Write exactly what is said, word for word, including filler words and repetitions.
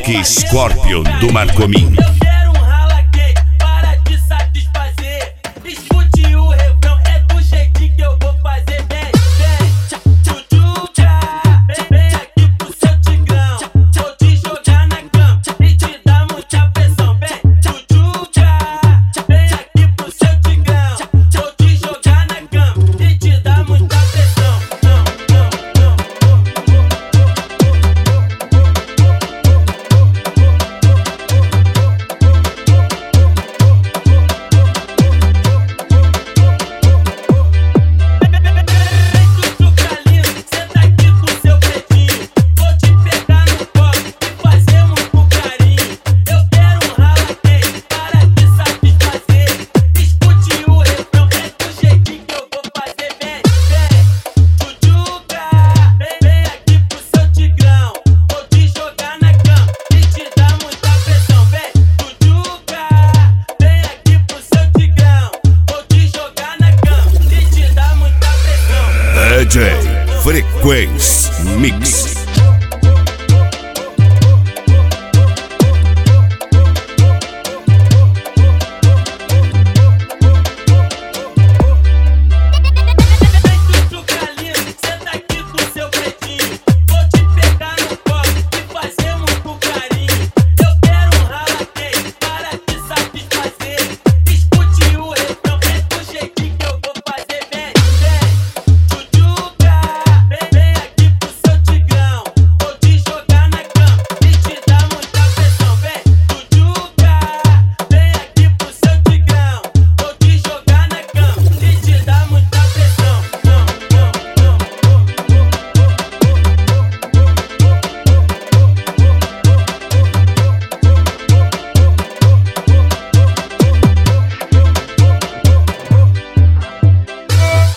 Black Scorpion do Marcomin. Eu quero um rala quente para te satisfazer. Escute o refrão, é do jeitinho que eu vou fazer. Vem, vem, tchutchucha. Vem, vem aqui pro seu tigrão. Vou te jogar na cama e te dar muita pressão. Vem, tchutchucha. Vem aqui pro seu tigrão. Vou te jogar na cama e te dar muita pressão. D J Frequência Mix.